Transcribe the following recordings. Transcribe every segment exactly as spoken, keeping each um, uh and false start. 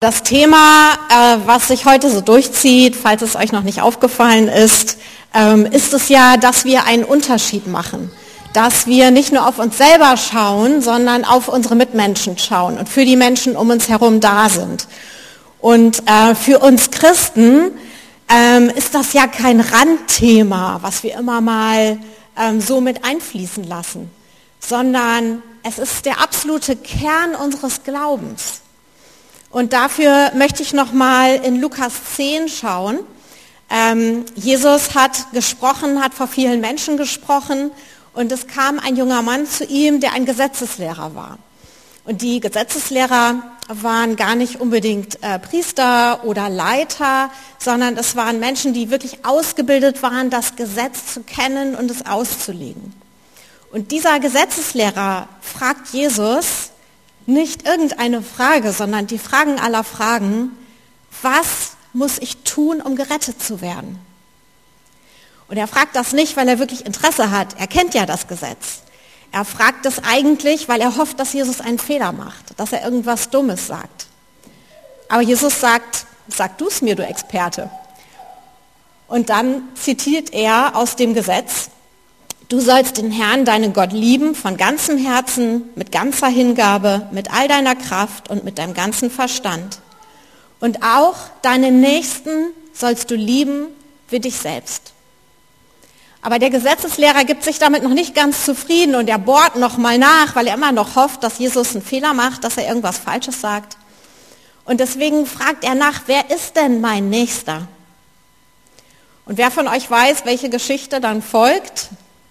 Das Thema, äh, was sich heute so durchzieht, falls es euch noch nicht aufgefallen ist, ähm, ist es ja, dass wir einen Unterschied machen. Dass wir nicht nur auf uns selber schauen, sondern auf unsere Mitmenschen schauen und für die Menschen um uns herum da sind. Und äh, für uns Christen ähm, ist das ja kein Randthema, was wir immer mal ähm, so mit einfließen lassen, sondern es ist der absolute Kern unseres Glaubens. Und dafür möchte ich nochmal in Lukas zehn schauen. Ähm, Jesus hat gesprochen, hat vor vielen Menschen gesprochen und es kam ein junger Mann zu ihm, der ein Gesetzeslehrer war. Und die Gesetzeslehrer waren gar nicht unbedingt äh, Priester oder Leiter, sondern es waren Menschen, die wirklich ausgebildet waren, das Gesetz zu kennen und es auszulegen. Und dieser Gesetzeslehrer fragt Jesus, nicht irgendeine Frage, sondern die Fragen aller Fragen, was muss ich tun, um gerettet zu werden? Und er fragt das nicht, weil er wirklich Interesse hat, er kennt ja das Gesetz. Er fragt es eigentlich, weil er hofft, dass Jesus einen Fehler macht, dass er irgendwas Dummes sagt. Aber Jesus sagt, sag du es mir, du Experte. Und dann zitiert er aus dem Gesetz, du sollst den Herrn, deinen Gott, lieben von ganzem Herzen, mit ganzer Hingabe, mit all deiner Kraft und mit deinem ganzen Verstand. Und auch deinen Nächsten sollst du lieben wie dich selbst. Aber der Gesetzeslehrer gibt sich damit noch nicht ganz zufrieden und er bohrt noch mal nach, weil er immer noch hofft, dass Jesus einen Fehler macht, dass er irgendwas Falsches sagt. Und deswegen fragt er nach, wer ist denn mein Nächster? Und wer von euch weiß, welche Geschichte dann folgt?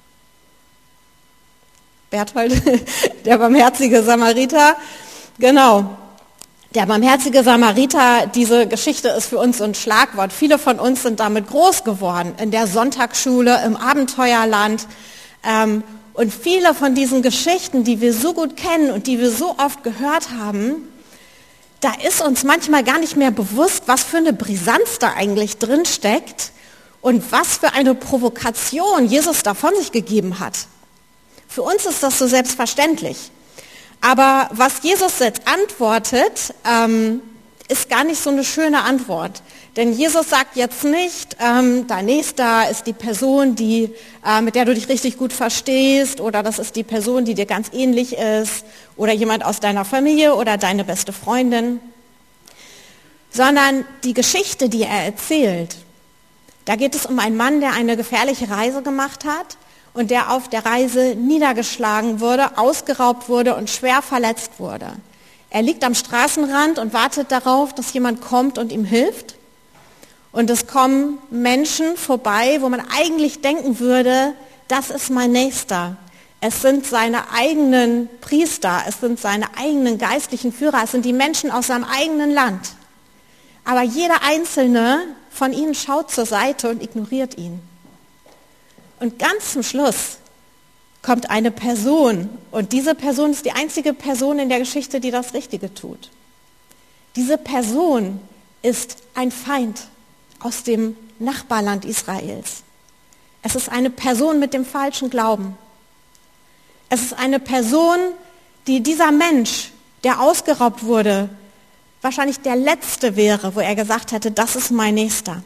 Berthold, der barmherzige Samariter. Genau, der barmherzige Samariter, diese Geschichte ist für uns so ein Schlagwort. Viele von uns sind damit groß geworden, in der Sonntagsschule, im Abenteuerland. Und viele von diesen Geschichten, die wir so gut kennen und die wir so oft gehört haben, da ist uns manchmal gar nicht mehr bewusst, was für eine Brisanz da eigentlich drin steckt und was für eine Provokation Jesus da von sich gegeben hat. Für uns ist das so selbstverständlich. Aber was Jesus jetzt antwortet, ähm, ist gar nicht so eine schöne Antwort. Denn Jesus sagt jetzt nicht, ähm, dein Nächster ist die Person, die, äh, mit der du dich richtig gut verstehst, oder das ist die Person, die dir ganz ähnlich ist, oder jemand aus deiner Familie oder deine beste Freundin. Sondern die Geschichte, die er erzählt, da geht es um einen Mann, der eine gefährliche Reise gemacht hat, und der auf der Reise niedergeschlagen wurde, ausgeraubt wurde und schwer verletzt wurde. Er liegt am Straßenrand und wartet darauf, dass jemand kommt und ihm hilft. Und es kommen Menschen vorbei, wo man eigentlich denken würde, das ist mein Nächster. Es sind seine eigenen Priester, es sind seine eigenen geistlichen Führer, es sind die Menschen aus seinem eigenen Land. Aber jeder Einzelne von ihnen schaut zur Seite und ignoriert ihn. Und ganz zum Schluss kommt eine Person, und diese Person ist die einzige Person in der Geschichte, die das Richtige tut. Diese Person ist ein Feind aus dem Nachbarland Israels. Es ist eine Person mit dem falschen Glauben. Es ist eine Person, die dieser Mensch, der ausgeraubt wurde, wahrscheinlich der Letzte wäre, wo er gesagt hätte, das ist mein Nächster.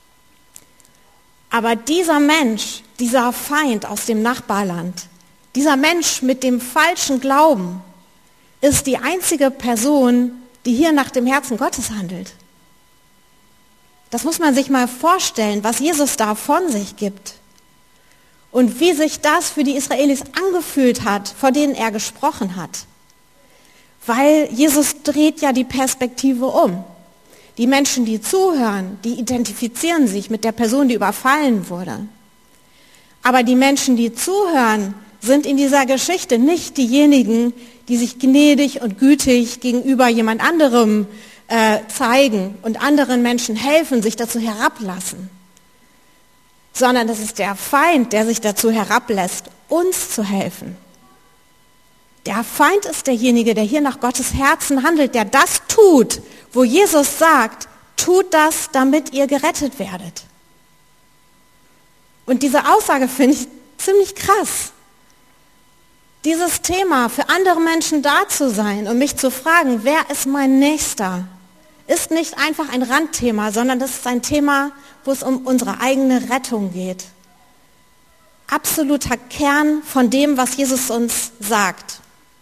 Aber dieser Mensch, dieser Feind aus dem Nachbarland, dieser Mensch mit dem falschen Glauben, ist die einzige Person, die hier nach dem Herzen Gottes handelt. Das muss man sich mal vorstellen, was Jesus da von sich gibt. Und wie sich das für die Israelis angefühlt hat, vor denen er gesprochen hat. Weil Jesus dreht ja die Perspektive um. Die Menschen, die zuhören, die identifizieren sich mit der Person, die überfallen wurde. Aber die Menschen, die zuhören, sind in dieser Geschichte nicht diejenigen, die sich gnädig und gütig gegenüber jemand anderem äh, zeigen und anderen Menschen helfen, sich dazu herablassen. Sondern das ist der Feind, der sich dazu herablässt, uns zu helfen. Der Feind ist derjenige, der hier nach Gottes Herzen handelt, der das tut, wo Jesus sagt, tut das, damit ihr gerettet werdet. Und diese Aussage finde ich ziemlich krass. Dieses Thema, für andere Menschen da zu sein und mich zu fragen, wer ist mein Nächster, ist nicht einfach ein Randthema, sondern das ist ein Thema, wo es um unsere eigene Rettung geht. Absoluter Kern von dem, was Jesus uns sagt.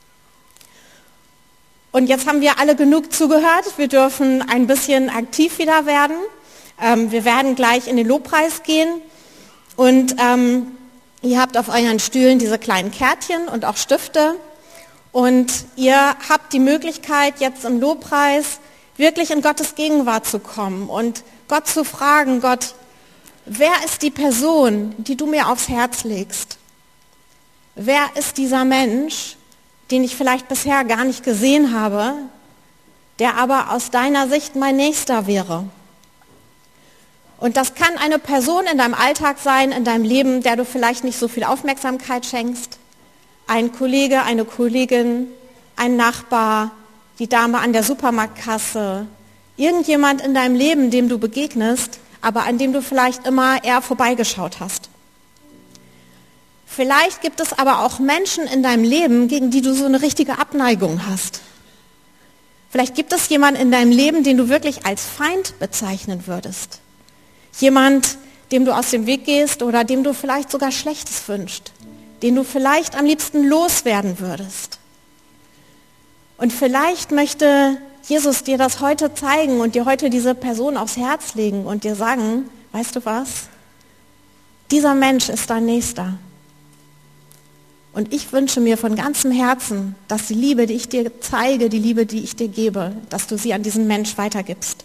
Und jetzt haben wir alle genug zugehört. Wir dürfen ein bisschen aktiv wieder werden. Ähm, wir werden gleich in den Lobpreis gehen. Und ähm, ihr habt auf euren Stühlen diese kleinen Kärtchen und auch Stifte. Und ihr habt die Möglichkeit, jetzt im Lobpreis wirklich in Gottes Gegenwart zu kommen und Gott zu fragen, Gott, wer ist die Person, die du mir aufs Herz legst? Wer ist dieser Mensch, den ich vielleicht bisher gar nicht gesehen habe, der aber aus deiner Sicht mein Nächster wäre? Und das kann eine Person in deinem Alltag sein, in deinem Leben, der du vielleicht nicht so viel Aufmerksamkeit schenkst. Ein Kollege, eine Kollegin, ein Nachbar, die Dame an der Supermarktkasse, irgendjemand in deinem Leben, dem du begegnest, aber an dem du vielleicht immer eher vorbeigeschaut hast. Vielleicht gibt es aber auch Menschen in deinem Leben, gegen die du so eine richtige Abneigung hast. Vielleicht gibt es jemanden in deinem Leben, den du wirklich als Feind bezeichnen würdest. Jemand, dem du aus dem Weg gehst oder dem du vielleicht sogar Schlechtes wünschst, den du vielleicht am liebsten loswerden würdest. Und vielleicht möchte Jesus dir das heute zeigen und dir heute diese Person aufs Herz legen und dir sagen, weißt du was? Dieser Mensch ist dein Nächster. Und ich wünsche mir von ganzem Herzen, dass die Liebe, die ich dir zeige, die Liebe, die ich dir gebe, dass du sie an diesen Mensch weitergibst.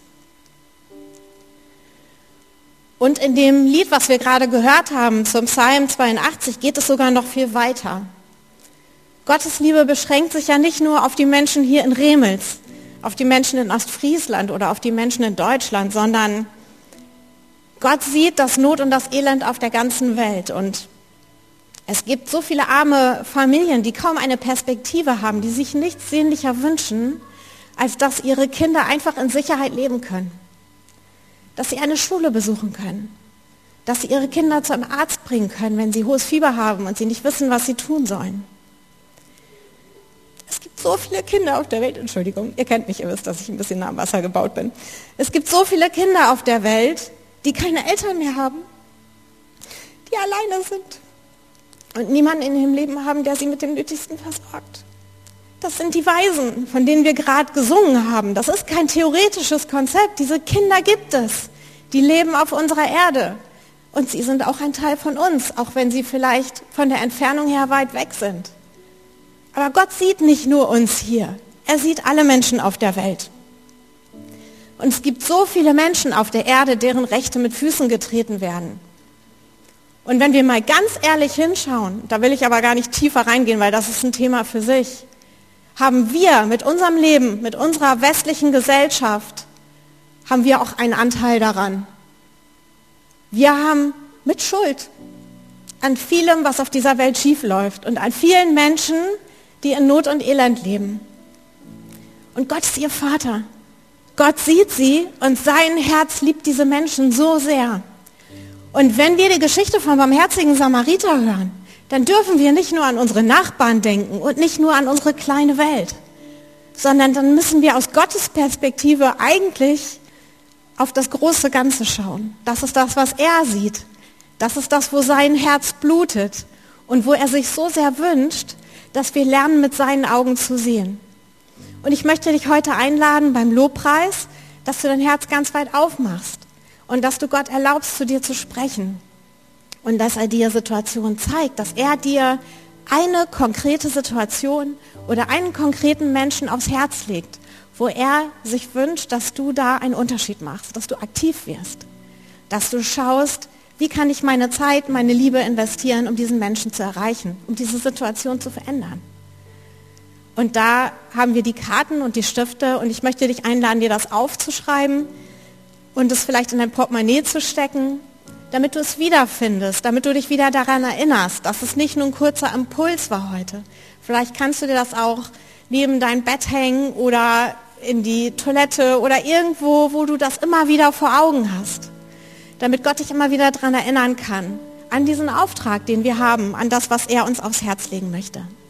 Und in dem Lied, was wir gerade gehört haben, zum Psalm zweiundachtzig, geht es sogar noch viel weiter. Gottes Liebe beschränkt sich ja nicht nur auf die Menschen hier in Remels, auf die Menschen in Ostfriesland oder auf die Menschen in Deutschland, sondern Gott sieht das Not und das Elend auf der ganzen Welt. Und es gibt so viele arme Familien, die kaum eine Perspektive haben, die sich nichts sehnlicher wünschen, als dass ihre Kinder einfach in Sicherheit leben können. Dass sie eine Schule besuchen können. Dass sie ihre Kinder zum Arzt bringen können, wenn sie hohes Fieber haben und sie nicht wissen, was sie tun sollen. Es gibt so viele Kinder auf der Welt, Entschuldigung, ihr kennt mich, ihr wisst, dass ich ein bisschen nah am Wasser gebaut bin. Es gibt so viele Kinder auf der Welt, die keine Eltern mehr haben, die alleine sind und niemanden in ihrem Leben haben, der sie mit dem Nötigsten versorgt. Das sind die Waisen, von denen wir gerade gesungen haben. Das ist kein theoretisches Konzept. Diese Kinder gibt es. Die leben auf unserer Erde. Und sie sind auch ein Teil von uns, auch wenn sie vielleicht von der Entfernung her weit weg sind. Aber Gott sieht nicht nur uns hier. Er sieht alle Menschen auf der Welt. Und es gibt so viele Menschen auf der Erde, deren Rechte mit Füßen getreten werden. Und wenn wir mal ganz ehrlich hinschauen, da will ich aber gar nicht tiefer reingehen, weil das ist ein Thema für sich, haben wir mit unserem Leben, mit unserer westlichen Gesellschaft, haben wir auch einen Anteil daran. Wir haben mit Schuld an vielem, was auf dieser Welt schief läuft und an vielen Menschen, die in Not und Elend leben. Und Gott ist ihr Vater. Gott sieht sie und sein Herz liebt diese Menschen so sehr. Und wenn wir die Geschichte vom barmherzigen Samariter hören, dann dürfen wir nicht nur an unsere Nachbarn denken und nicht nur an unsere kleine Welt, sondern dann müssen wir aus Gottes Perspektive eigentlich auf das große Ganze schauen. Das ist das, was er sieht. Das ist das, wo sein Herz blutet und wo er sich so sehr wünscht, dass wir lernen, mit seinen Augen zu sehen. Und ich möchte dich heute einladen beim Lobpreis, dass du dein Herz ganz weit aufmachst und dass du Gott erlaubst, zu dir zu sprechen. Und dass er dir Situationen zeigt, dass er dir eine konkrete Situation oder einen konkreten Menschen aufs Herz legt, wo er sich wünscht, dass du da einen Unterschied machst, dass du aktiv wirst, dass du schaust, wie kann ich meine Zeit, meine Liebe investieren, um diesen Menschen zu erreichen, um diese Situation zu verändern. Und da haben wir die Karten und die Stifte und ich möchte dich einladen, dir das aufzuschreiben und es vielleicht in dein Portemonnaie zu stecken, damit du es wiederfindest, damit du dich wieder daran erinnerst, dass es nicht nur ein kurzer Impuls war heute. Vielleicht kannst du dir das auch neben dein Bett hängen oder in die Toilette oder irgendwo, wo du das immer wieder vor Augen hast, damit Gott dich immer wieder daran erinnern kann, an diesen Auftrag, den wir haben, an das, was er uns aufs Herz legen möchte.